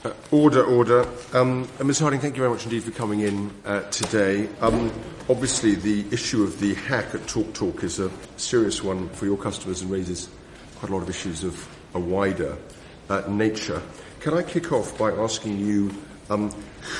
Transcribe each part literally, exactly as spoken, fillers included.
Uh, order, order. Um, Miz Harding, thank you very much indeed for coming in uh, today. Um, obviously, the issue of the hack at TalkTalk is a serious one for your customers and raises quite a lot of issues of a wider uh, nature. Can I kick off by asking you um,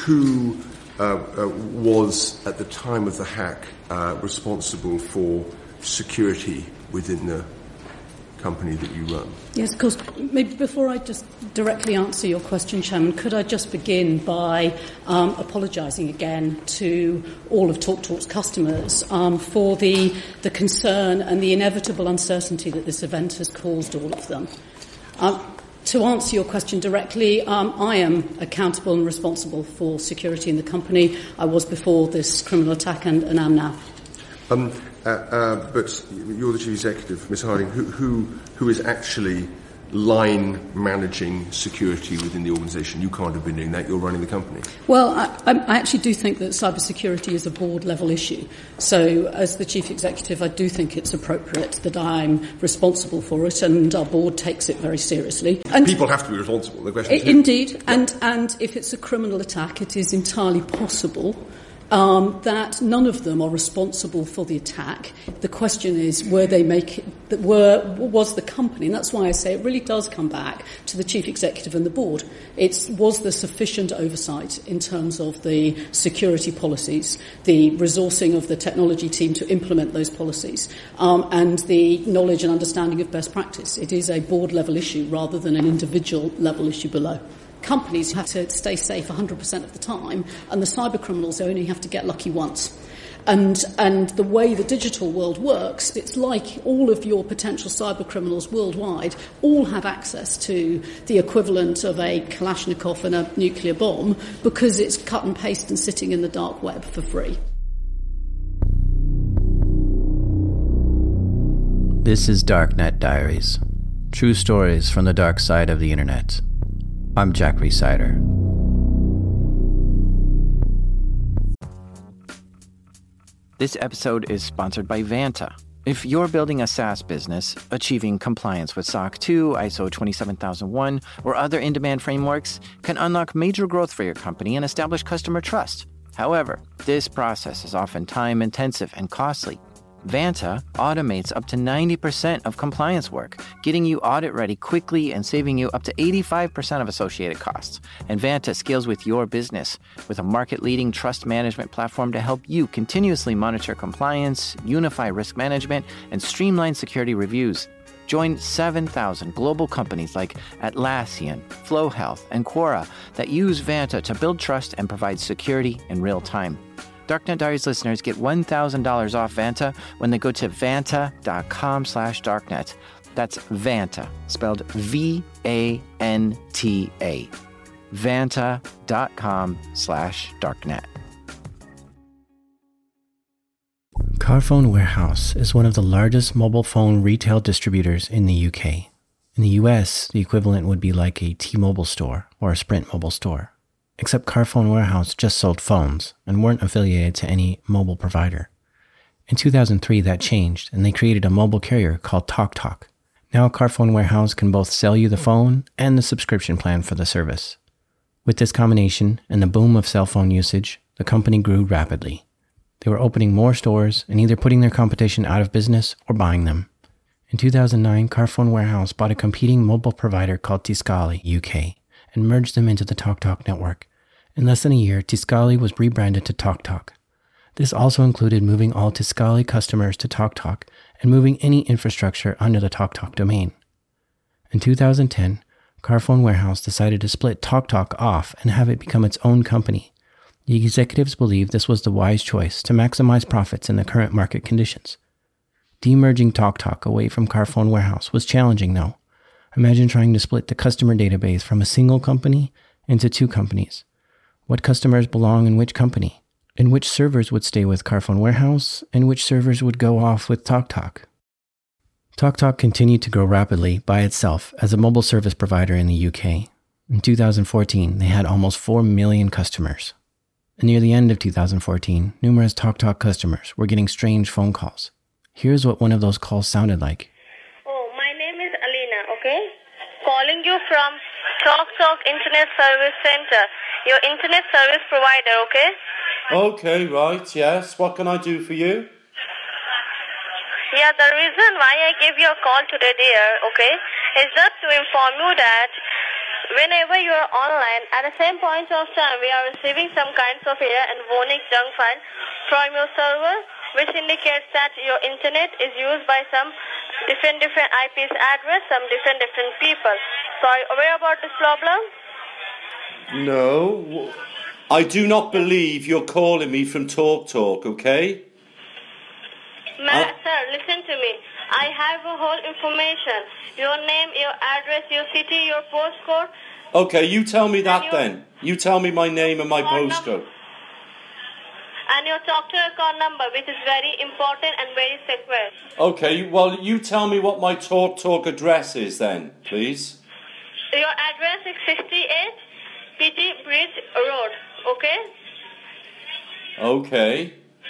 who uh, uh, was, at the time of the hack, uh, responsible for security within the company that you run? Yes, of course. Maybe before I just directly answer your question, Chairman, could I just begin by um, apologising again to all of TalkTalk's customers um, for the, the concern and the inevitable uncertainty that this event has caused all of them. Um, to answer your question directly, um, I am accountable and responsible for security in the company. I was before this criminal attack and, and am now. Um, uh, uh, but you're the chief executive, Miz Harding. Who, who, who is actually line managing security within the organisation? You can't have been doing that. You're running the company. Well, I, I actually do think that cybersecurity is a board-level issue. So, as the chief executive, I do think it's appropriate that I'm responsible for it, and our board takes it very seriously. And people have to be responsible. The question is who? Indeed, yeah. and and if it's a criminal attack, it is entirely possible Um, that none of them are responsible for the attack. The question is, were they make were was the company? And that's why I say it really does come back to the chief executive and the board. It's was there sufficient oversight in terms of the security policies, the resourcing of the technology team to implement those policies, um, and the knowledge and understanding of best practice. It is a board level issue rather than an individual level issue below. Companies have to stay safe one hundred percent of the time, and the cyber criminals only have to get lucky once. And and the way the digital world works, it's like all of your potential cyber criminals worldwide all have access to the equivalent of a Kalashnikov and a nuclear bomb because it's cut and paste and sitting in the dark web for free. This is Darknet Diaries. True stories from the dark side of the internet. I'm Jack Rhysider. This episode is sponsored by Vanta. If you're building a SaaS business, achieving compliance with S O C two, I S O twenty-seven thousand one, or other in-demand frameworks can unlock major growth for your company and establish customer trust. However, this process is often time-intensive and costly. Vanta automates up to ninety percent of compliance work, getting you audit-ready quickly and saving you up to eighty-five percent of associated costs. And Vanta scales with your business with a market-leading trust management platform to help you continuously monitor compliance, unify risk management, and streamline security reviews. Join seven thousand global companies like Atlassian, Flow Health, and Quora that use Vanta to build trust and provide security in real time. Darknet Diaries listeners get one thousand dollars off Vanta when they go to vanta.com slash darknet. That's Vanta, spelled V A N T A. Vanta.com slash darknet. Carphone Warehouse is one of the largest mobile phone retail distributors in the U K. In the U S, the equivalent would be like a T-Mobile store or a Sprint mobile store. Except Carphone Warehouse just sold phones and weren't affiliated to any mobile provider. In two thousand three, that changed, and they created a mobile carrier called TalkTalk. Now Carphone Warehouse can both sell you the phone and the subscription plan for the service. With this combination and the boom of cell phone usage, the company grew rapidly. They were opening more stores and either putting their competition out of business or buying them. In two thousand nine, Carphone Warehouse bought a competing mobile provider called Tiscali U K and merged them into the TalkTalk network. In less than a year, Tiscali was rebranded to TalkTalk. This also included moving all Tiscali customers to TalkTalk and moving any infrastructure under the TalkTalk domain. In two thousand ten, Carphone Warehouse decided to split TalkTalk off and have it become its own company. The executives believed this was the wise choice to maximize profits in the current market conditions. Demerging TalkTalk away from Carphone Warehouse was challenging, though. Imagine trying to split the customer database from a single company into two companies. What customers belong in which company? And which servers would stay with Carphone Warehouse, and which servers would go off with TalkTalk? TalkTalk continued to grow rapidly by itself as a mobile service provider in the U K. In two thousand fourteen, they had almost four million customers. And near the end of two thousand fourteen, numerous TalkTalk customers were getting strange phone calls. Here's what one of those calls sounded like. Oh, my name is Alina, okay? Calling you from Talk Talk Internet Service Center, your internet service provider, okay? Okay, right, yes. What can I do for you? Yeah, the reason why I gave you a call today, dear, okay, is just to inform you that whenever you are online, at the same point of time, we are receiving some kinds of error and warning junk file from your server, which indicates that your internet is used by some different different I P address, some different different people. So are you aware about this problem? No. I do not believe you're calling me from Talk Talk, okay? Ma- uh, sir, listen to me. I have a whole information. Your name, your address, your city, your postcode. Okay, you tell me that then. You tell me my name and my postcode. And your Talk Talk account number, which is very important and very secure. Okay, well, you tell me what my Talk Talk address is then, please. Your address is fifty-eight P T Bridge Road, okay? Okay.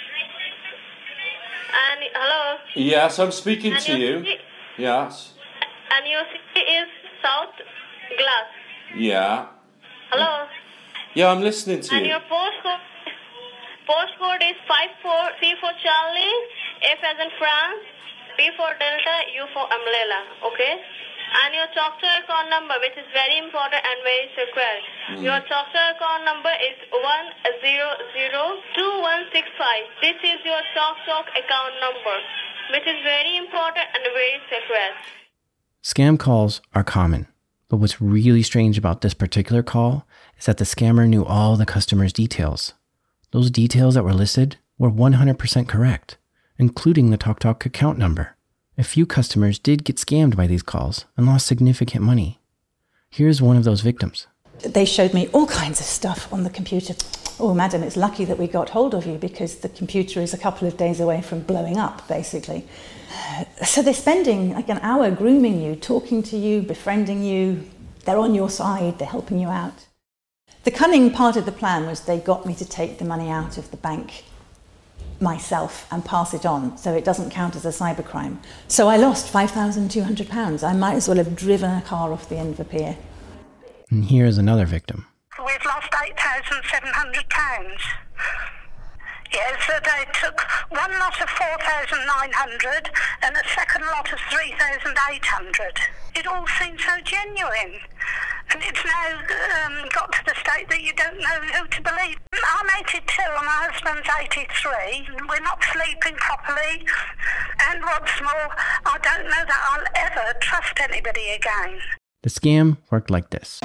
And, hello? Yes, I'm speaking and to you. City, yes. And your city is South Glass. Yeah. Hello? Yeah, I'm listening to and you. And your postcode, postcode is five four C for Charlie, F as in France, B for Delta, U for Umbrella, okay? And your Talk Talk account number, which is very important and very secure. Mm. Your Talk Talk account number is one zero zero two one six five. This is your Talk Talk account number, which is very important and very secure. Scam calls are common, but what's really strange about this particular call is that the scammer knew all the customer's details. Those details that were listed were one hundred percent correct, including the Talk Talk account number. A few customers did get scammed by these calls and lost significant money. Here's one of those victims. They showed me all kinds of stuff on the computer. Oh, madam, it's lucky that we got hold of you because the computer is a couple of days away from blowing up, basically. So they're spending like an hour grooming you, talking to you, befriending you. They're on your side, they're helping you out. The cunning part of the plan was they got me to take the money out of the bank myself and pass it on, so it doesn't count as a cybercrime. So I lost five thousand two hundred pounds. I might as well have driven a car off the end of a pier. And here's another victim. We've lost eight thousand seven hundred pounds. Yes, so they took one lot of four thousand nine hundred and a second lot of three thousand eight hundred. It all seems so genuine. And it's now um, got to the state that you don't know who to believe. I'm eighty-two and my husband's eighty-three. We're not sleeping properly. And what's more, I don't know that I'll ever trust anybody again. The scam worked like this.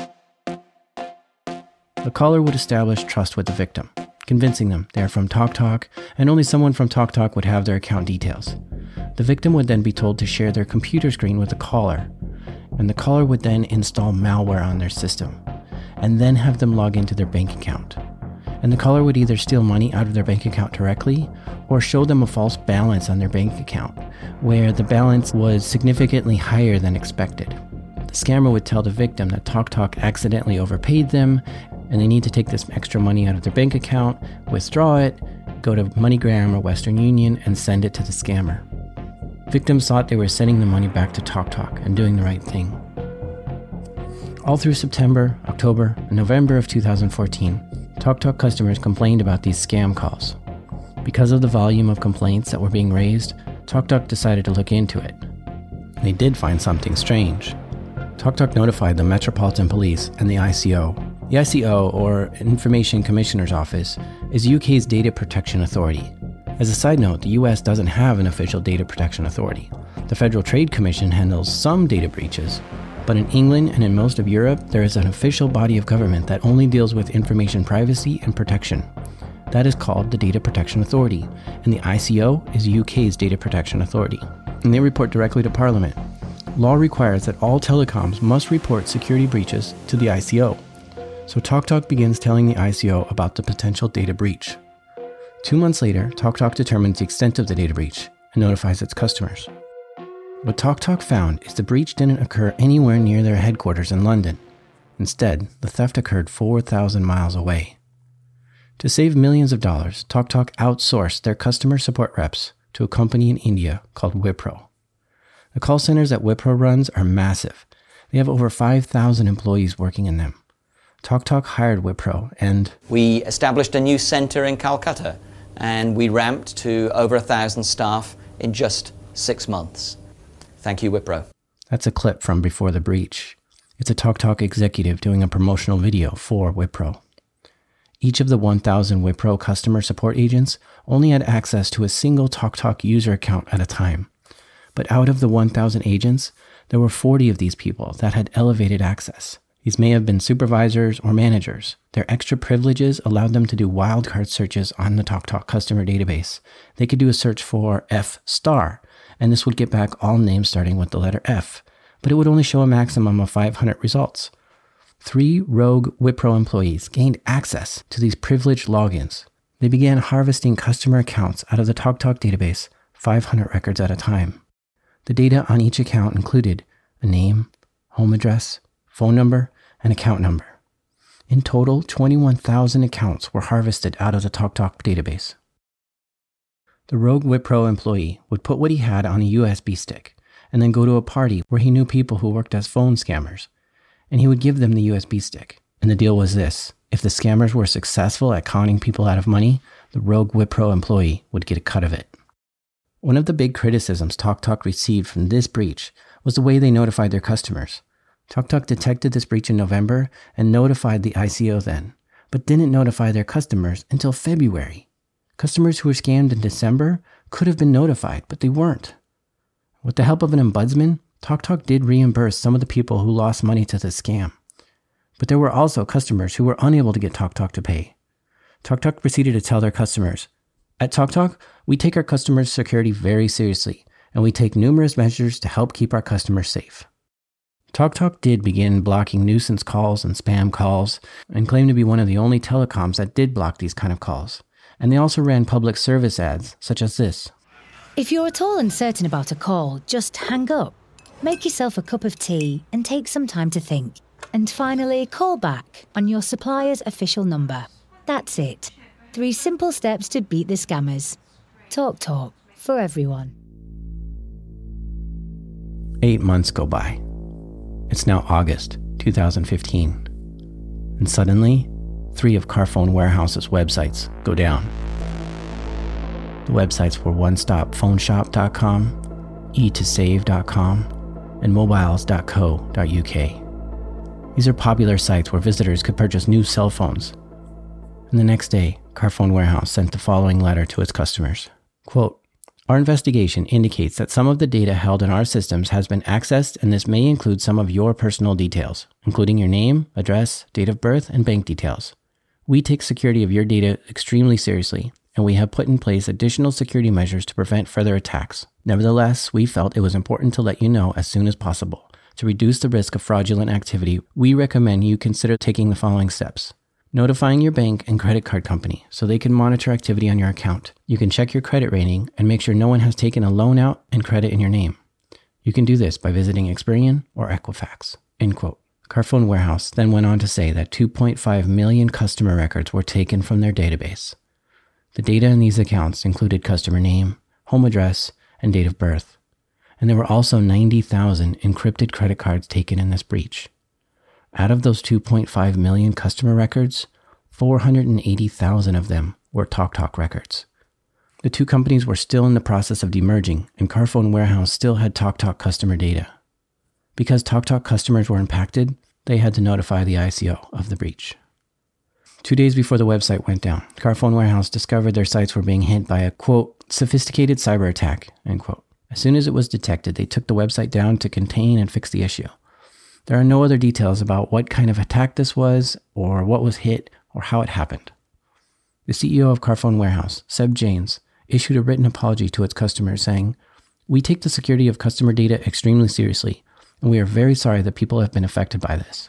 The caller would establish trust with the victim, convincing them they are from Talk Talk and only someone from Talk Talk would have their account details. The victim would then be told to share their computer screen with the caller, and the caller would then install malware on their system, and then have them log into their bank account. And the caller would either steal money out of their bank account directly, or show them a false balance on their bank account, where the balance was significantly higher than expected. The scammer would tell the victim that Talk Talk accidentally overpaid them, and they need to take this extra money out of their bank account, withdraw it, go to MoneyGram or Western Union, and send it to the scammer. Victims thought they were sending the money back to Talk Talk and doing the right thing. All through September, October, and November of two thousand fourteen, Talk Talk customers complained about these scam calls. Because of the volume of complaints that were being raised, Talk Talk decided to look into it. They did find something strange. Talk Talk notified the Metropolitan Police and the I C O. The I C O, or Information Commissioner's Office, is U K's data protection authority. As a side note, the U S doesn't have an official data protection authority. The Federal Trade Commission handles some data breaches, but in England and in most of Europe, there is an official body of government that only deals with information privacy and protection. That is called the Data Protection Authority, and the I C O is U K's data protection authority, and they report directly to Parliament. Law requires that all telecoms must report security breaches to the I C O. So Talk Talk begins telling the I C O about the potential data breach. Two months later, Talk Talk determines the extent of the data breach and notifies its customers. What Talk Talk found is the breach didn't occur anywhere near their headquarters in London. Instead, the theft occurred four thousand miles away. To save millions of dollars, Talk Talk outsourced their customer support reps to a company in India called Wipro. The call centers that Wipro runs are massive. They have over five thousand employees working in them. TalkTalk hired Wipro and... We established a new center in Calcutta, and we ramped to over a thousand staff in just six months. Thank you, Wipro. That's a clip from before the breach. It's a TalkTalk executive doing a promotional video for Wipro. Each of the one thousand Wipro customer support agents only had access to a single TalkTalk user account at a time. But out of the one thousand agents, there were forty of these people that had elevated access. These may have been supervisors or managers. Their extra privileges allowed them to do wildcard searches on the TalkTalk customer database. They could do a search for F star, and this would get back all names starting with the letter F, but it would only show a maximum of five hundred results. Three rogue Wipro employees gained access to these privileged logins. They began harvesting customer accounts out of the TalkTalk database, five hundred records at a time. The data on each account included a name, home address, phone number, and account number. In total, twenty-one thousand accounts were harvested out of the TalkTalk database. The rogue Wipro employee would put what he had on a U S B stick and then go to a party where he knew people who worked as phone scammers, and he would give them the U S B stick. And the deal was this: if the scammers were successful at conning people out of money, the rogue Wipro employee would get a cut of it. One of the big criticisms TalkTalk received from this breach was the way they notified their customers. TalkTalk detected this breach in November and notified the I C O then, but didn't notify their customers until February. Customers who were scammed in December could have been notified, but they weren't. With the help of an ombudsman, TalkTalk did reimburse some of the people who lost money to the scam. But there were also customers who were unable to get TalkTalk to pay. TalkTalk proceeded to tell their customers, "At TalkTalk, we take our customers' security very seriously, and we take numerous measures to help keep our customers safe." TalkTalk did begin blocking nuisance calls and spam calls, and claimed to be one of the only telecoms that did block these kind of calls. And they also ran public service ads, such as this. If you're at all uncertain about a call, just hang up. Make yourself a cup of tea and take some time to think. And finally, call back on your supplier's official number. That's it. Three simple steps to beat the scammers. TalkTalk for everyone. Eight months go by. It's now August two thousand fifteen. And suddenly, three of Carphone Warehouse's websites go down. The websites were one stop phone shop dot com, e to save dot com, and mobiles dot co dot u k. These are popular sites where visitors could purchase new cell phones. And the next day, Carphone Warehouse sent the following letter to its customers. Quote, "Our investigation indicates that some of the data held in our systems has been accessed, and this may include some of your personal details, including your name, address, date of birth, and bank details. We take security of your data extremely seriously, and we have put in place additional security measures to prevent further attacks. Nevertheless, we felt it was important to let you know as soon as possible. To reduce the risk of fraudulent activity, we recommend you consider taking the following steps. Notifying your bank and credit card company so they can monitor activity on your account. You can check your credit rating and make sure no one has taken a loan out and credit in your name. You can do this by visiting Experian or Equifax." End quote. Carphone Warehouse then went on to say that two point five million customer records were taken from their database. The data in these accounts included customer name, home address, and date of birth. And there were also ninety thousand encrypted credit cards taken in this breach. Out of those two point five million customer records, four hundred eighty thousand of them were TalkTalk records. The two companies were still in the process of demerging, and Carphone Warehouse still had TalkTalk customer data. Because TalkTalk customers were impacted, they had to notify the I C O of the breach. Two days before the website went down, Carphone Warehouse discovered their sites were being hit by a, quote, "sophisticated cyber attack," end quote. As soon as it was detected, they took the website down to contain and fix the issue. There are no other details about what kind of attack this was, or what was hit, or how it happened. The C E O of Carphone Warehouse, Seb Janes, issued a written apology to its customers saying, "We take the security of customer data extremely seriously, and we are very sorry that people have been affected by this."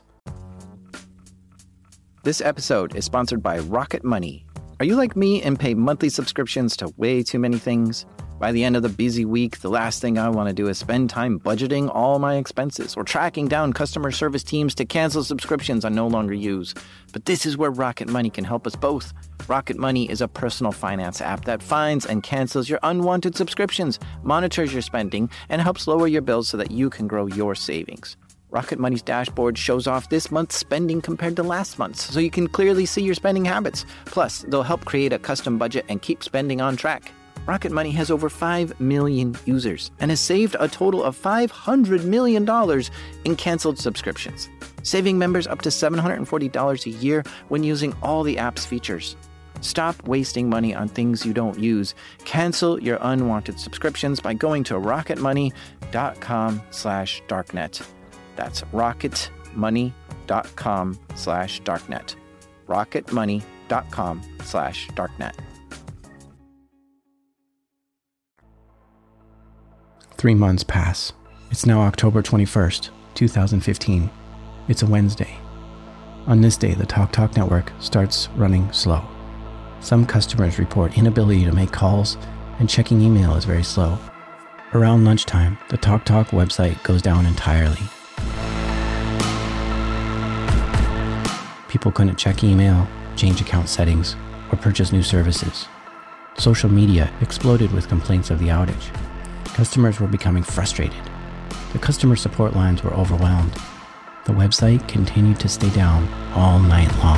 This episode is sponsored by Rocket Money. Are you like me and pay monthly subscriptions to way too many things? By the end of the busy week, the last thing I want to do is spend time budgeting all my expenses or tracking down customer service teams to cancel subscriptions I no longer use. But this is where Rocket Money can help us both. Rocket Money is a personal finance app that finds and cancels your unwanted subscriptions, monitors your spending, and helps lower your bills so that you can grow your savings. Rocket Money's dashboard shows off this month's spending compared to last month's, so you can clearly see your spending habits. Plus, they'll help create a custom budget and keep spending on track. Rocket Money has over five million users and has saved a total of five hundred million dollars in canceled subscriptions, saving members up to seven hundred forty dollars a year when using all the app's features. Stop wasting money on things you don't use. Cancel your unwanted subscriptions by going to rocketmoney.com slash darknet. That's rocketmoney.com slash darknet. rocketmoney.com slash darknet. Three months pass. It's now October twenty-first, twenty fifteen. It's a Wednesday. On this day, the TalkTalk network starts running slow. Some customers report inability to make calls, and checking email is very slow. Around lunchtime, the TalkTalk website goes down entirely. People couldn't check email, change account settings, or purchase new services. Social media exploded with complaints of the outage. Customers were becoming frustrated. The customer support lines were overwhelmed. The website continued to stay down all night long.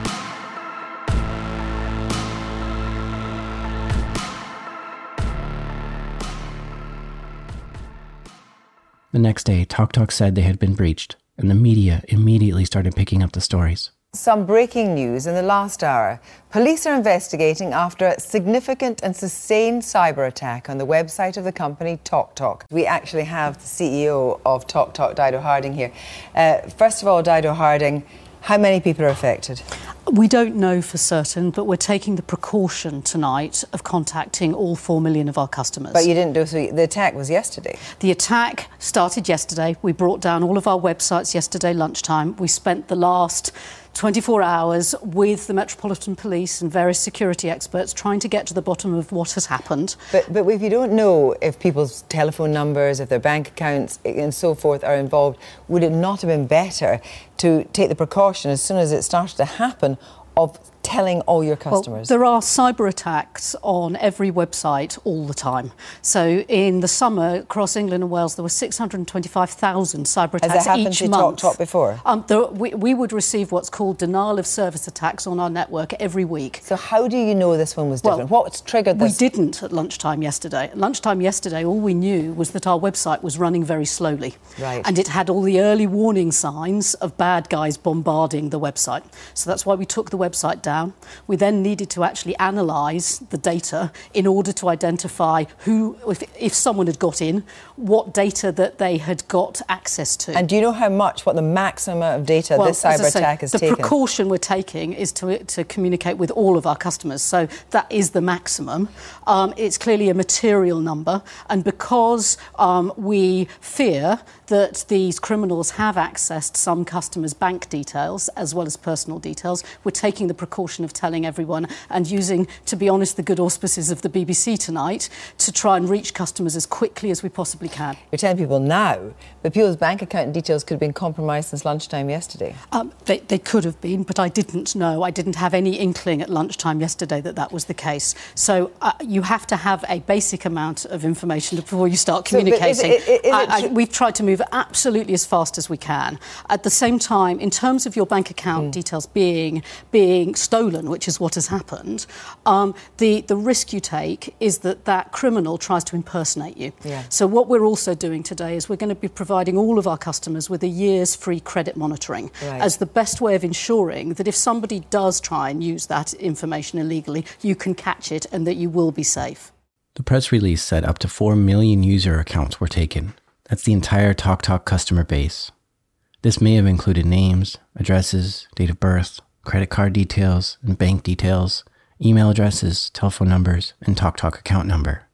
The next day, TalkTalk said they had been breached, and the media immediately started picking up the stories. Some breaking news in the last hour. Police are investigating after a significant and sustained cyber attack on the website of the company TalkTalk. We actually have the C E O of TalkTalk, Dido Harding, here. Uh, first of all, Dido Harding, how many people are affected? We don't know for certain, but we're taking the precaution tonight of contacting all four million of our customers. But you didn't do so. The attack was yesterday. The attack started yesterday. We brought down all of our websites yesterday lunchtime. We spent the last twenty-four hours with the Metropolitan Police and various security experts trying to get to the bottom of what has happened. But, but if you don't know if people's telephone numbers, if their bank accounts and so forth are involved, would it not have been better to take the precaution as soon as it started to happen of telling all your customers? Well, there are cyber attacks on every website all the time. So in the summer, across England and Wales, there were six hundred twenty-five thousand cyber attacks each month. Has that happened to TalkTalk before? Um, there, we, we would receive what's called denial of service attacks on our network every week. So how do you know this one was different? Well, what's triggered this? We didn't at lunchtime yesterday. At lunchtime yesterday, all we knew was that our website was running very slowly. Right. And it had all the early warning signs of bad guys bombarding the website. So that's why we took the website down. We then needed to actually analyse the data in order to identify who, if, if someone had got in, what data that they had got access to. And do you know how much, what the maximum amount of data well, this cyber say, attack has the taken? The precaution we're taking is to, to communicate with all of our customers. So that is the maximum. Um, it's clearly a material number. And because um, we fear that these criminals have accessed some customers' bank details as well as personal details, we're taking the precaution of telling everyone and using, to be honest, the good auspices of the B B C tonight to try and reach customers as quickly as we possibly can. You're telling people now, but people's bank account details could have been compromised since lunchtime yesterday. Um, they, they could have been, but I didn't know. I didn't have any inkling at lunchtime yesterday that that was the case. So uh, you have to have a basic amount of information before you start communicating. So, is it, is it I, I, we've tried to move absolutely as fast as we can. At the same time, in terms of your bank account mm. details being being stolen, which is what has happened, um, the, the risk you take is that that criminal tries to impersonate you. Yeah. So what we're also doing today is we're going to be providing all of our customers with a year's free credit monitoring right. as the best way of ensuring that if somebody does try and use that information illegally, you can catch it and that you will be safe. The press release said up to four million user accounts were taken. That's the entire TalkTalk customer base. This may have included names, addresses, date of birth, credit card details and bank details, email addresses, telephone numbers, and TalkTalk account number.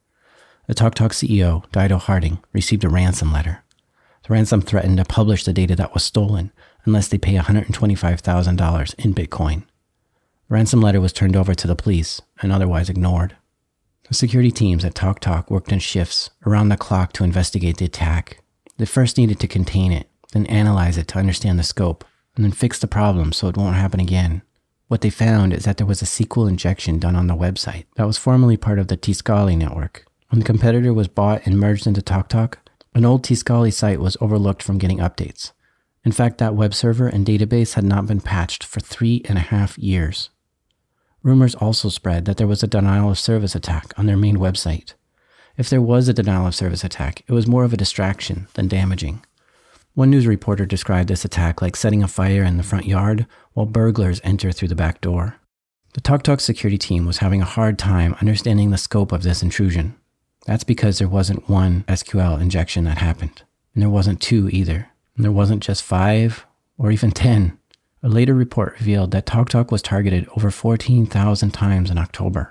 The TalkTalk C E O, Dido Harding, received a ransom letter. The ransom threatened to publish the data that was stolen unless they pay one hundred twenty-five thousand dollars in Bitcoin. The ransom letter was turned over to the police and otherwise ignored. The security teams at TalkTalk worked in shifts around the clock to investigate the attack. They first needed to contain it, then analyze it to understand the scope, and then fix the problem so it won't happen again. What they found is that there was a S Q L injection done on the website that was formerly part of the Tiscali network. When the competitor was bought and merged into TalkTalk, An old Tiscali site was overlooked from getting updates. In fact, that web server and database had not been patched for three and a half years. Rumors also spread that there was a denial of service attack on their main website. If there was a denial of service attack, it was more of a distraction than damaging. One news reporter described this attack like setting a fire in the front yard while burglars enter through the back door. The TalkTalk security team was having a hard time understanding the scope of this intrusion. That's because there wasn't one S Q L injection that happened, and there wasn't two either, and there wasn't just five or even ten. A later report revealed that TalkTalk was targeted over fourteen thousand times in October.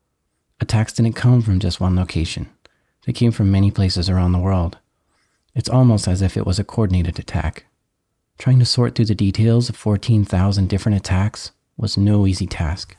Attacks didn't come from just one location. They came from many places around the world. It's almost as if it was a coordinated attack. Trying to sort through the details of fourteen thousand different attacks was no easy task.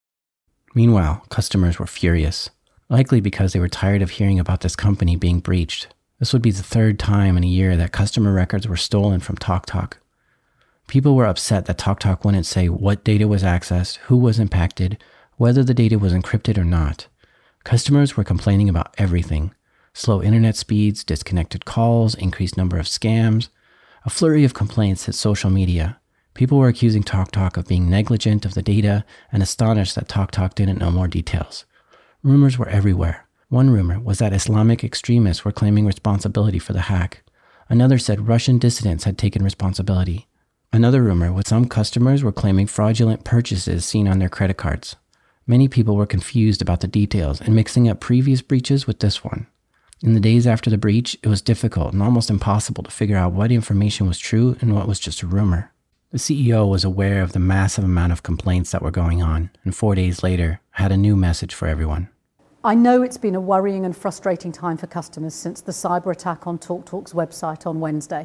Meanwhile, customers were furious, likely because they were tired of hearing about this company being breached. This would be the third time in a year that customer records were stolen from TalkTalk. People were upset that TalkTalk wouldn't say what data was accessed, who was impacted, whether the data was encrypted or not. Customers were complaining about everything. Slow internet speeds, disconnected calls, increased number of scams. A flurry of complaints hit social media. People were accusing TalkTalk of being negligent of the data and astonished that TalkTalk didn't know more details. Rumors were everywhere. One rumor was that Islamic extremists were claiming responsibility for the hack. Another said Russian dissidents had taken responsibility. Another rumor was some customers were claiming fraudulent purchases seen on their credit cards. Many people were confused about the details and mixing up previous breaches with this one. In the days after the breach, it was difficult and almost impossible to figure out what information was true and what was just a rumor. The C E O was aware of the massive amount of complaints that were going on, and four days later, had a new message for everyone. I know it's been a worrying and frustrating time for customers since the cyber attack on TalkTalk's website on Wednesday.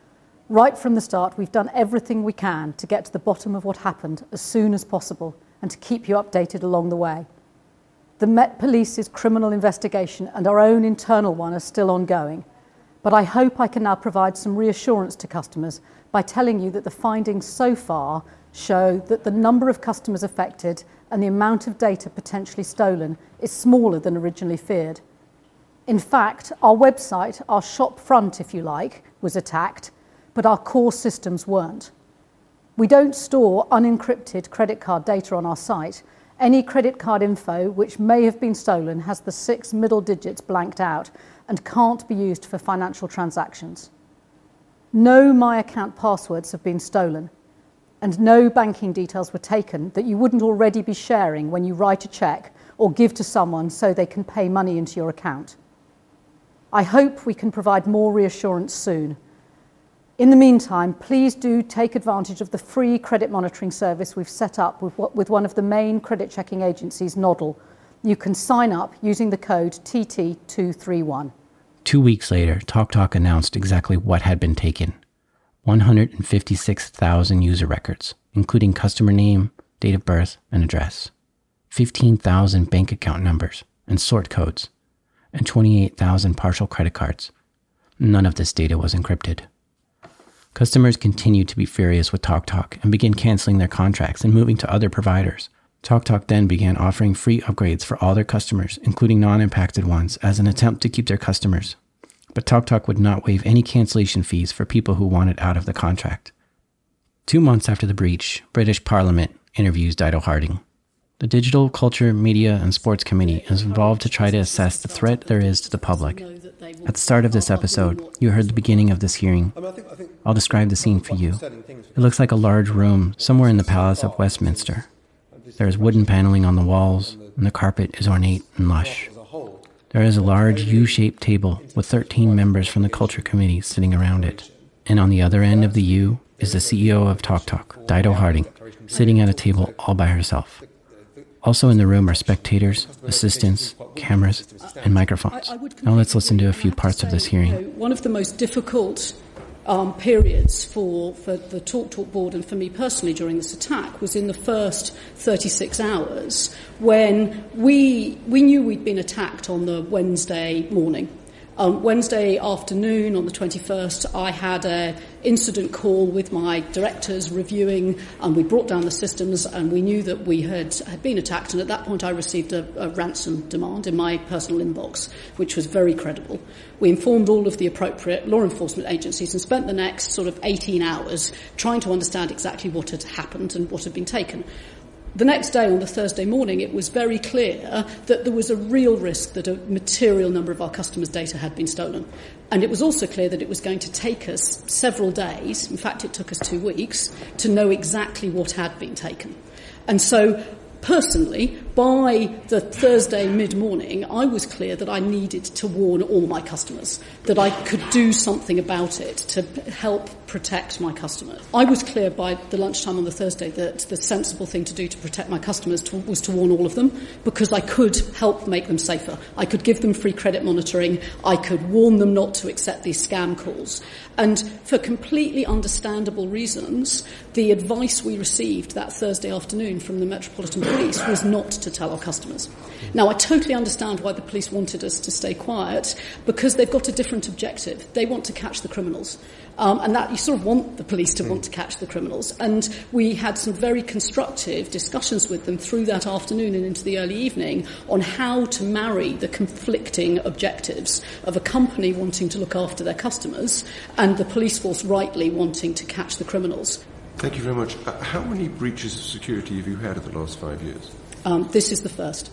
Right from the start, we've done everything we can to get to the bottom of what happened as soon as possible and to keep you updated along the way. The Met Police's criminal investigation and our own internal one are still ongoing, but I hope I can now provide some reassurance to customers by telling you that the findings so far show that the number of customers affected and the amount of data potentially stolen is smaller than originally feared. In fact, our website, our shop front, if you like, was attacked, but our core systems weren't. We don't store unencrypted credit card data on our site. Any credit card info which may have been stolen has the six middle digits blanked out and can't be used for financial transactions. No My Account passwords have been stolen, and no banking details were taken that you wouldn't already be sharing when you write a check or give to someone so they can pay money into your account. I hope we can provide more reassurance soon. In the meantime, please do take advantage of the free credit monitoring service we've set up with, with one of the main credit checking agencies, Nodl. You can sign up using the code T T two three one. Two weeks later, TalkTalk announced exactly what had been taken. one hundred fifty-six thousand user records, including customer name, date of birth, and address. fifteen thousand bank account numbers and sort codes, and twenty-eight thousand partial credit cards. None of this data was encrypted. Customers continued to be furious with TalkTalk and began canceling their contracts and moving to other providers. TalkTalk then began offering free upgrades for all their customers, including non-impacted ones, as an attempt to keep their customers. But TalkTalk would not waive any cancellation fees for people who wanted out of the contract. Two months after the breach, British Parliament interviews Dido Harding. The Digital Culture, Media and Sports Committee is involved to try to assess the threat there is to the public. At the start of this episode, you heard the beginning of this hearing. I'll describe the scene for you. It looks like a large room somewhere in the Palace of Westminster. There is wooden paneling on the walls, and the carpet is ornate and lush. There is a large U-shaped table with thirteen members from the Culture Committee sitting around it. And on the other end of the U is the C E O of TalkTalk, Dido Harding, sitting at a table all by herself. Also in the room are spectators, assistants, cameras, and microphones. Now let's listen to a few parts of this hearing. One of the most difficult um, periods for, for the TalkTalk board and for me personally during this attack was in the first thirty-six hours when we we knew we'd been attacked on the Wednesday morning. Um, Wednesday afternoon on the twenty-first, I had an incident call with my directors reviewing, and we brought down the systems, and we knew that we had, had been attacked, and at that point I received a, a ransom demand in my personal inbox, which was very credible. We informed all of the appropriate law enforcement agencies and spent the next sort of eighteen hours trying to understand exactly what had happened and what had been taken. The next day, on the Thursday morning, it was very clear that there was a real risk that a material number of our customers' data had been stolen. And it was also clear that it was going to take us several days, in fact it took us two weeks, to know exactly what had been taken. And so, personally, by the Thursday mid-morning, I was clear that I needed to warn all my customers, that I could do something about it to help protect my customers. I was clear by the lunchtime on the Thursday that the sensible thing to do to protect my customers to, was to warn all of them, because I could help make them safer. I could give them free credit monitoring. I could warn them not to accept these scam calls. And for completely understandable reasons, the advice we received that Thursday afternoon from the Metropolitan Police was not to tell our customers. Now, I totally understand why the police wanted us to stay quiet, because they've got a different objective. They want to catch the criminals. Um, and that you sort of want the police to want to catch the criminals. And we had some very constructive discussions with them through that afternoon and into the early evening on how to marry the conflicting objectives of a company wanting to look after their customers and the police force rightly wanting to catch the criminals. Thank you very much. Uh, how many breaches of security have you had in the last five years? Um, this is the first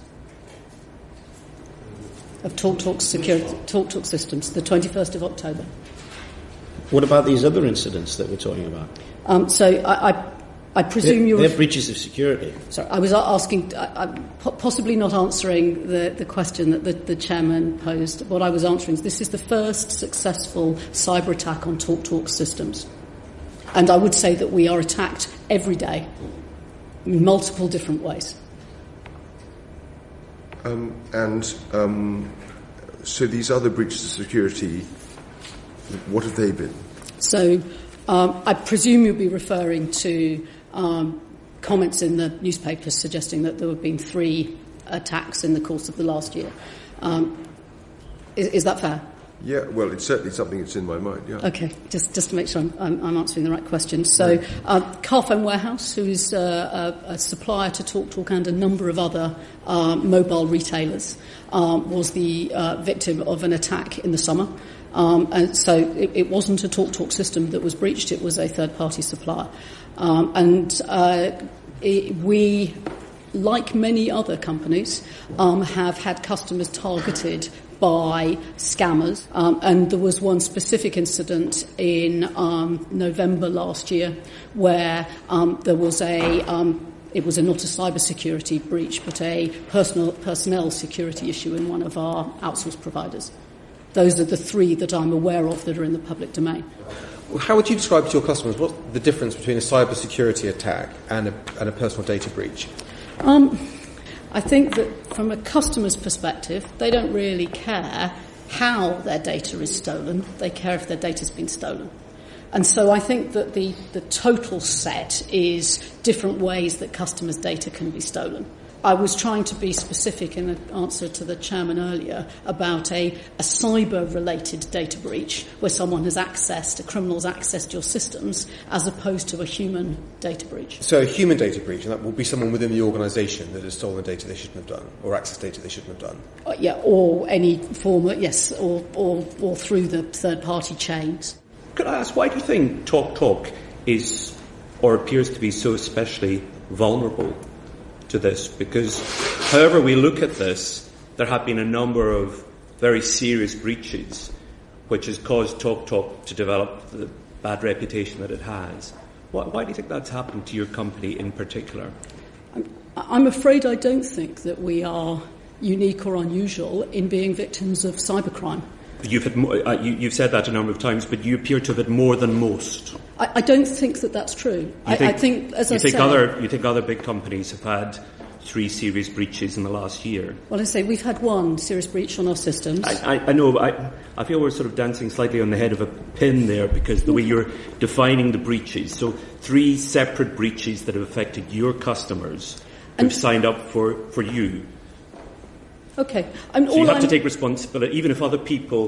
of TalkTalk security, TalkTalk systems, the twenty-first of October. What about these other incidents that we're talking about? Um, so I, I, I presume they're, you're... They're breaches of security. Sorry, I was asking... I, I'm possibly not answering the, the question that the, the chairman posed. What I was answering is this is the first successful cyber attack on TalkTalk systems. And I would say that we are attacked every day in multiple different ways. Um, and um, so these other breaches of security, what have they been? So um, I presume you'll be referring to um, comments in the newspapers suggesting that there have been three attacks in the course of the last year. Um, is, is that fair? Yeah, well, it's certainly something that's in my mind, yeah. Okay, just just to make sure I'm, I'm, I'm answering the right question. So, uh, Carphone Warehouse, who is uh, a, a supplier to TalkTalk and a number of other uh, mobile retailers, um, was the uh, victim of an attack in the summer. Um, and so it, it wasn't a TalkTalk system that was breached, it was a third-party supplier. Um, and uh, it, we, like many other companies, um, have had customers targeted by scammers, um, and there was one specific incident in um, November last year where um, there was a um, it was a, not a cybersecurity breach but a personal personnel security issue in one of our outsourced providers. Those are the three that I'm aware of that are in the public domain. Well, how would you describe to your customers what's the difference between a cybersecurity attack and a, and a personal data breach? Um, I think that from a customer's perspective, they don't really care how their data is stolen. They care if their data's been stolen. And so I think that the, the total set is different ways that customers' data can be stolen. I was trying to be specific in an answer to the chairman earlier about a, a cyber-related data breach where someone has accessed, a criminal has accessed your systems as opposed to a human data breach. So a human data breach, and that will be someone within the organisation that has stolen data they shouldn't have done or accessed data they shouldn't have done. Uh, yeah, or any form, of, yes, or, or, or through the third-party chains. Could I ask, why do you think TalkTalk is, or appears to be so especially vulnerable to this? Because however we look at this, there have been a number of very serious breaches which has caused TalkTalk to develop the bad reputation that it has. Why, why do you think that's happened to your company in particular? I'm, I'm afraid I don't think that we are unique or unusual in being victims of cybercrime. You've, had more, uh, you, you've said that a number of times, but you appear to have had more than most. I, I don't think that that's true. I think, I think, as you I think say, other, you think other big companies have had three serious breaches in the last year? Well, I say we've had one serious breach on our systems. I, I, I know, but I, I feel we're sort of dancing slightly on the head of a pin there because the way you're defining the breaches. So three separate breaches that have affected your customers who've signed up for, for you. Okay. I'm, so you have I'm, to take responsibility, even if other people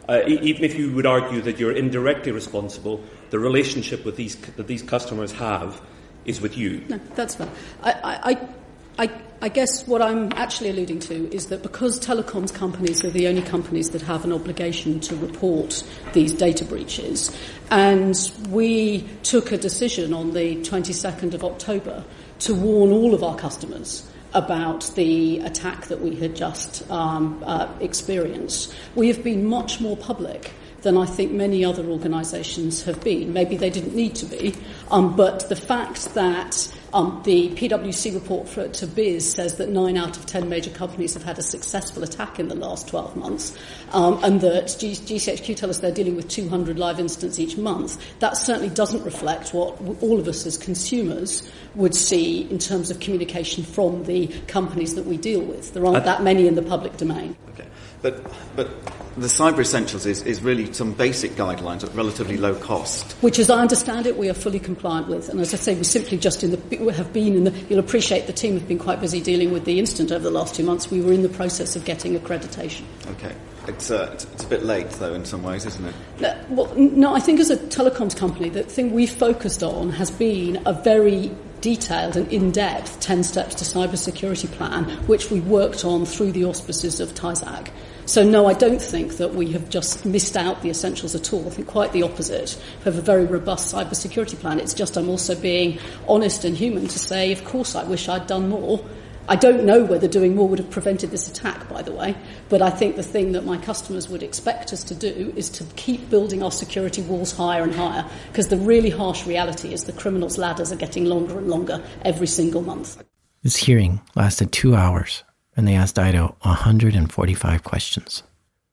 Uh, e- even if you would argue that you're indirectly responsible, the relationship with these that these customers have is with you. No, that's fair. I, I, I, I guess what I'm actually alluding to is that because telecoms companies are the only companies that have an obligation to report these data breaches, and we took a decision on the twenty-second of October to warn all of our customers about the attack that we had just um, uh, experienced. We have been much more public than I think many other organisations have been. Maybe they didn't need to be, um, but the fact that um, the P W C report for, to Biz says that nine out of ten major companies have had a successful attack in the last twelve months, um, and that G- GCHQ tell us they're dealing with two hundred live incidents each month, that certainly doesn't reflect what all of us as consumers would see in terms of communication from the companies that we deal with. There aren't that many in the public domain. Okay. But but the Cyber Essentials is, is really some basic guidelines at relatively low cost. Which, as I understand it, we are fully compliant with. And as I say, we simply just in the, have been in the... You'll appreciate the team have been quite busy dealing with the incident over the last two months. We were in the process of getting accreditation. Okay. It's, uh, it's, it's a bit late, though, in some ways, isn't it? No, well, no, I think as a telecoms company, the thing we've focused on has been a very detailed and in-depth ten steps to cybersecurity plan, which we worked on through the auspices of T I S A C. So, no, I don't think that we have just missed out the essentials at all. I think quite the opposite. We have a very robust cybersecurity plan. It's just I'm also being honest and human to say, of course, I wish I'd done more. I don't know whether doing more would have prevented this attack, by the way, but I think the thing that my customers would expect us to do is to keep building our security walls higher and higher, because the really harsh reality is the criminals' ladders are getting longer and longer every single month. This hearing lasted two hours, and they asked Dido one hundred forty-five questions.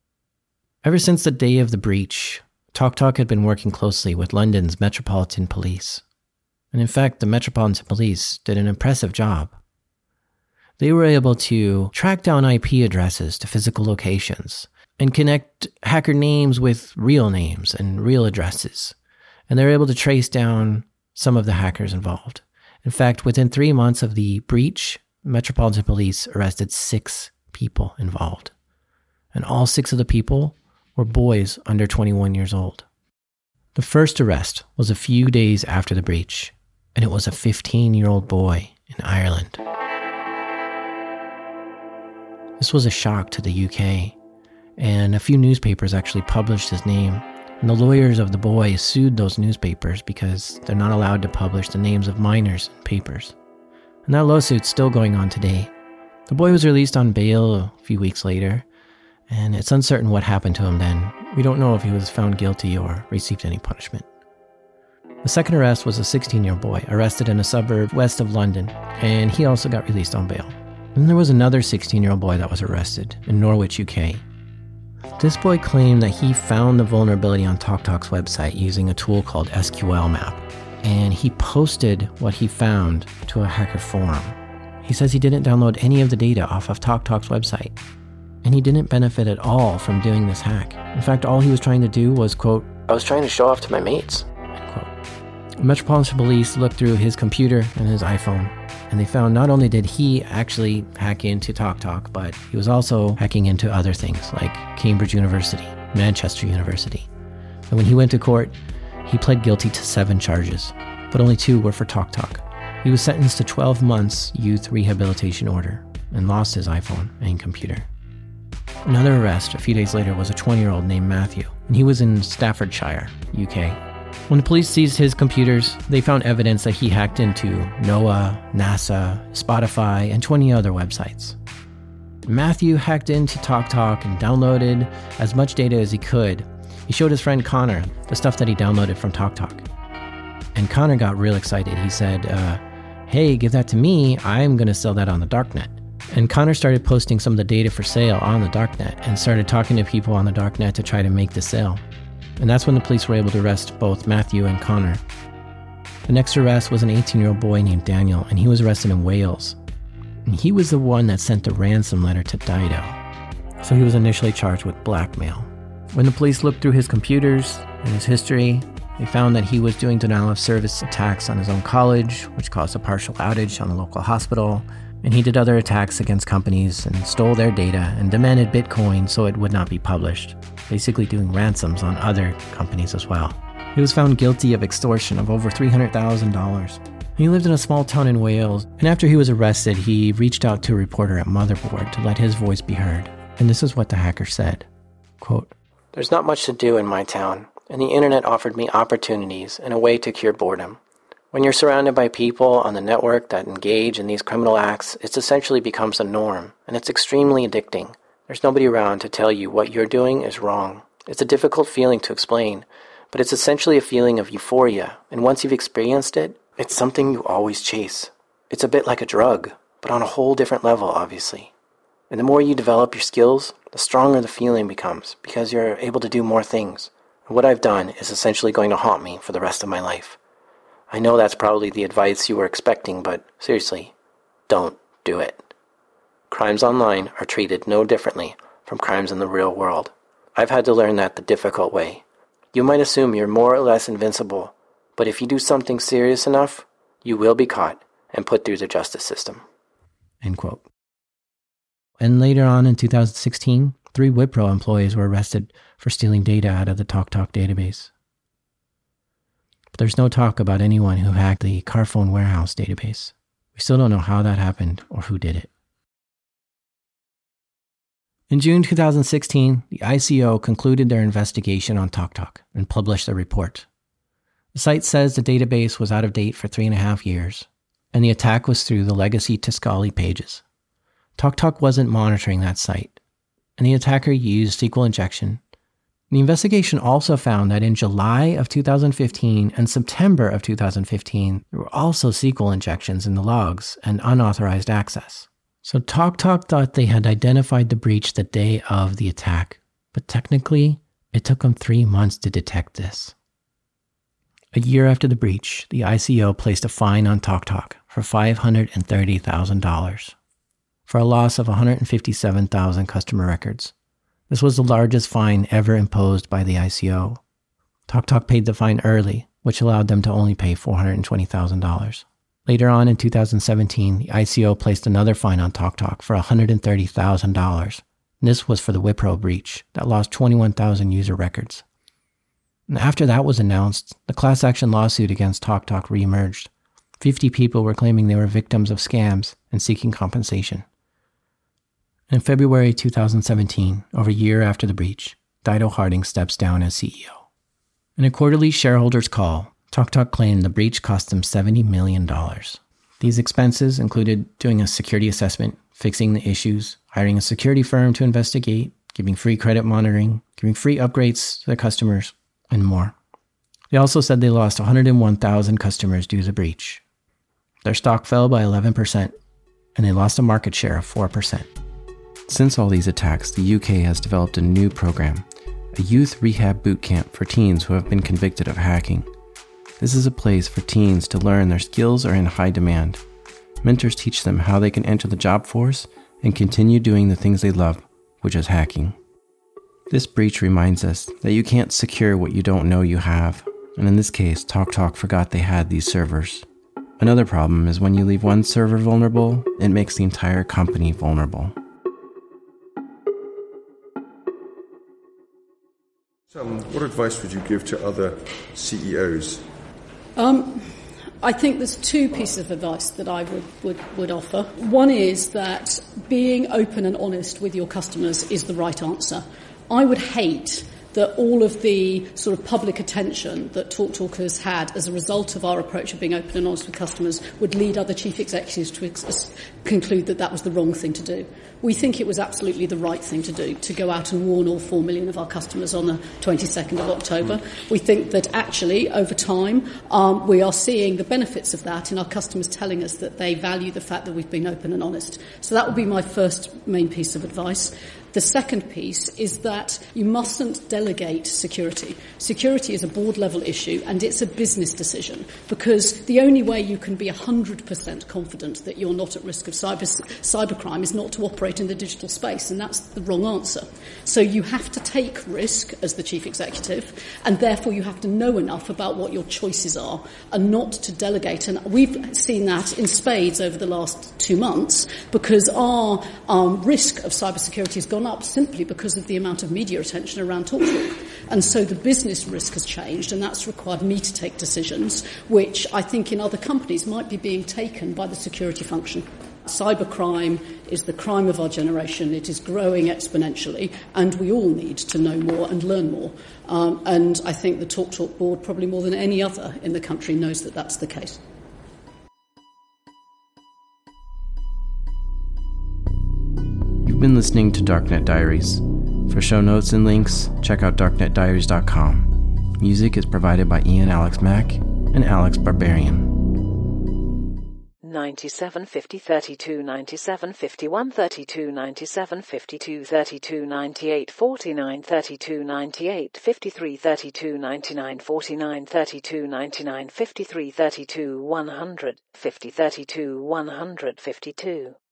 Ever since the day of the breach, TalkTalk had been working closely with London's Metropolitan Police. And in fact, the Metropolitan Police did an impressive job. They were able to track down I P addresses to physical locations and connect hacker names with real names and real addresses. And they were able to trace down some of the hackers involved. In fact, within three months of the breach, Metropolitan Police arrested six people involved. And all six of the people were boys under twenty-one years old. The first arrest was a few days after the breach, and it was a fifteen-year-old boy in Ireland. This was a shock to the U K, and a few newspapers actually published his name, and the lawyers of the boy sued those newspapers because they're not allowed to publish the names of minors in papers. And that lawsuit's still going on today. The boy was released on bail a few weeks later, and it's uncertain what happened to him then. We don't know if he was found guilty or received any punishment. The second arrest was a sixteen-year-old boy arrested in a suburb west of London, and he also got released on bail. Then there was another sixteen-year-old boy that was arrested in Norwich, U K. This boy claimed that he found the vulnerability on TalkTalk's website using a tool called S Q L Map, and he posted what he found to a hacker forum. He says he didn't download any of the data off of TalkTalk's website, and he didn't benefit at all from doing this hack. In fact, all he was trying to do was, quote, "I was trying to show off to my mates," end quote. Metropolitan Police looked through his computer and his iPhone, and they found not only did he actually hack into TalkTalk, but he was also hacking into other things like Cambridge University, Manchester University. And when he went to court, he pled guilty to seven charges, but only two were for TalkTalk. He was sentenced to twelve months youth rehabilitation order and lost his iPhone and computer. Another arrest a few days later was a twenty-year-old named Matthew, and he was in Staffordshire, U K. When the police seized his computers, they found evidence that he hacked into NOAA, NASA, Spotify, and twenty other websites. Matthew hacked into TalkTalk and downloaded as much data as he could. He showed his friend Connor the stuff that he downloaded from TalkTalk. And Connor got real excited. He said, uh, hey, give that to me. I'm going to sell that on the darknet. And Connor started posting some of the data for sale on the darknet and started talking to people on the darknet to try to make the sale. And that's when the police were able to arrest both Matthew and Connor. The next arrest was an eighteen-year-old boy named Daniel, and he was arrested in Wales. And he was the one that sent the ransom letter to Dido. So he was initially charged with blackmail. When the police looked through his computers and his history, they found that he was doing denial of service attacks on his own college, which caused a partial outage on the local hospital. And he did other attacks against companies and stole their data and demanded Bitcoin so it would not be published, basically doing ransoms on other companies as well. He was found guilty of extortion of over three hundred thousand dollars. He lived in a small town in Wales, and after he was arrested, he reached out to a reporter at Motherboard to let his voice be heard. And this is what the hacker said. Quote, "There's not much to do in my town, and the internet offered me opportunities and a way to cure boredom. When you're surrounded by people on the network that engage in these criminal acts, it essentially becomes a norm, and it's extremely addicting. There's nobody around to tell you what you're doing is wrong. It's a difficult feeling to explain, but it's essentially a feeling of euphoria, and once you've experienced it, it's something you always chase. It's a bit like a drug, but on a whole different level, obviously. And the more you develop your skills, the stronger the feeling becomes, because you're able to do more things. And what I've done is essentially going to haunt me for the rest of my life. I know that's probably the advice you were expecting, but seriously, don't do it. Crimes online are treated no differently from crimes in the real world. I've had to learn that the difficult way. You might assume you're more or less invincible, but if you do something serious enough, you will be caught and put through the justice system." End quote. And later on in two thousand sixteen, three Wipro employees were arrested for stealing data out of the TalkTalk database. But there's no talk about anyone who hacked the Carphone Warehouse database. We still don't know how that happened or who did it. In June two thousand sixteen, the I C O concluded their investigation on TalkTalk and published a report. The site says the database was out of date for three and a half years, and the attack was through the legacy Tiscali pages. TalkTalk wasn't monitoring that site, and the attacker used S Q L injection. The investigation also found that in July of two thousand fifteen and September of two thousand fifteen, there were also S Q L injections in the logs and unauthorized access. So TalkTalk thought they had identified the breach the day of the attack, but technically, it took them three months to detect this. A year after the breach, the I C O placed a fine on TalkTalk for five hundred thirty thousand dollars for a loss of one hundred fifty-seven thousand customer records. This was the largest fine ever imposed by the I C O. TalkTalk paid the fine early, which allowed them to only pay four hundred twenty thousand dollars. Later on in two thousand seventeen, the I C O placed another fine on TalkTalk for one hundred thirty thousand dollars. This was for the Wipro breach that lost twenty-one thousand user records. And after that was announced, the class action lawsuit against TalkTalk reemerged. fifty people were claiming they were victims of scams and seeking compensation. In February two thousand seventeen, over a year after the breach, Dido Harding steps down as C E O. In a quarterly shareholders' call, TalkTalk claimed the breach cost them seventy million dollars. These expenses included doing a security assessment, fixing the issues, hiring a security firm to investigate, giving free credit monitoring, giving free upgrades to their customers, and more. They also said they lost one hundred one thousand customers due to the breach. Their stock fell by eleven percent, and they lost a market share of four percent. Since all these attacks, the U K has developed a new program, a youth rehab boot camp for teens who have been convicted of hacking. This is a place for teens to learn their skills are in high demand. Mentors teach them how they can enter the job force and continue doing the things they love, which is hacking. This breach reminds us that you can't secure what you don't know you have, and in this case, TalkTalk forgot they had these servers. Another problem is when you leave one server vulnerable, it makes the entire company vulnerable. Um, what advice would you give to other C E Os? Um, I think there's two pieces of advice that I would, would, would offer. One is that being open and honest with your customers is the right answer. I would hate that all of the sort of public attention that TalkTalk has had as a result of our approach of being open and honest with customers would lead other chief executives to ex- conclude that that was the wrong thing to do. We think it was absolutely the right thing to do, to go out and warn all four million of our customers on the twenty-second of October. We think that actually, over time, um, we are seeing the benefits of that in our customers telling us that they value the fact that we've been open and honest. So that would be my first main piece of advice. The second piece is that you mustn't delegate security. Security is a board-level issue, and it's a business decision, because the only way you can be one hundred percent confident that you're not at risk of cyber cybercrime is not to operate in the digital space, and that's the wrong answer. So you have to take risk as the chief executive, and therefore you have to know enough about what your choices are and not to delegate. And we've seen that in spades over the last two months because our um, risk of cybersecurity has gone up simply because of the amount of media attention around TalkTalk. And so the business risk has changed, and that's required me to take decisions which I think in other companies might be being taken by the security function. Cybercrime is the crime of our generation. It is growing exponentially, and we all need to know more and learn more. Um, and I think the TalkTalk board, probably more than any other in the country, knows that that's the case. You've been listening to Darknet Diaries. For show notes and links, check out darknet diaries dot com. Music is provided by Ian Alex Mack and Alex Barbarian. ninety-seven fifty thirty-two ninety-seven fifty-one thirty-two ninety-seven fifty-two thirty-two ninety-eight forty-nine thirty-two ninety-eight fifty-three thirty-two ninety-nine forty-nine thirty-two ninety-nine fifty-three thirty-two one hundred fifty thirty-two one hundred fifty-two